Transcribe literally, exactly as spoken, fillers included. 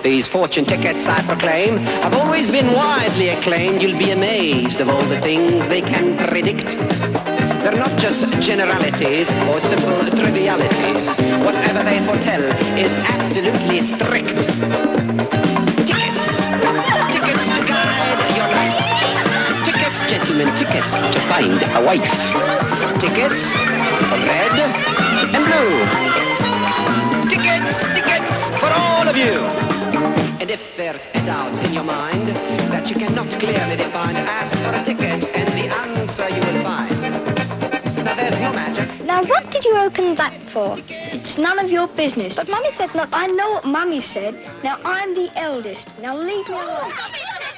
These fortune tickets, I proclaim, have always been widely acclaimed. You'll be amazed of all the things they can predict. They're not just generalities or simple trivialities. Whatever they foretell is absolutely strict. Tickets. Tickets to guide your life. Tickets, gentlemen, tickets to find a wife. Tickets, red and blue. Tickets, tickets for all of you. And if there's a doubt in your mind that you cannot clearly define, ask for a ticket and the answer you will find. Now there's no magic. Now what did you open that for? It's none of your business. But Mummy said not. I know what Mummy said. Now I'm the eldest. Now leave me alone.